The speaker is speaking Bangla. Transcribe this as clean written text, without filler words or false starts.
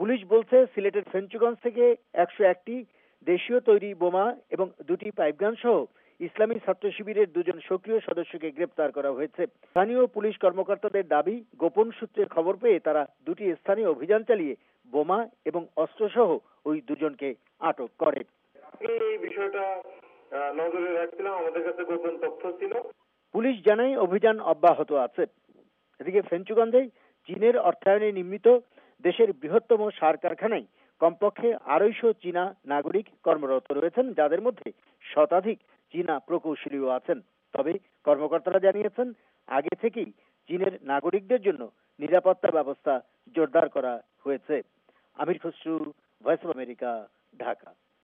পুলিশ বলছে সিলেটের ফেঞ্চুগঞ্জ থেকে 101টি দেশীয় তৈরি বোমা এবং 2টি পাইপগান সহ ইসলামী ছাত্র শিবিরের 2জন সক্রিয় সদস্যকে গ্রেপ্তার করা হয়েছে। স্থানীয় পুলিশ কর্মকর্তাদের দাবি, গোপন সূত্রে খবর পেয়ে তারা 2টি স্থানে অভিযান চালিয়ে বোমা এবং অস্ত্রসহ ওই 2জনকে আটক করে। এই বিষয়টা নজরে রাখছিলাম, আমাদের কাছে গোপন তথ্য ছিল। পুলিশ জানায় অভিযান অব্যাহত আছে। এদিকে ফেঞ্চুগঞ্জে চীনের অর্থায়নে নির্মিত দেশের বৃহত্তম সার কারখানায় কমপক্ষে 250 চীনা নাগরিক কর্মরত রয়েছেন, যাদের মধ্যে শতাধিক চীনা প্রকৌশলীও আছেন। তবে কর্মকর্তারা জানিয়েছেন, আগে থেকেই চীনের নাগরিকদের জন্য নিরাপত্তা ব্যবস্থা জোরদার করা হয়েছে। Amir Khasru, Voice of America, Dhaka.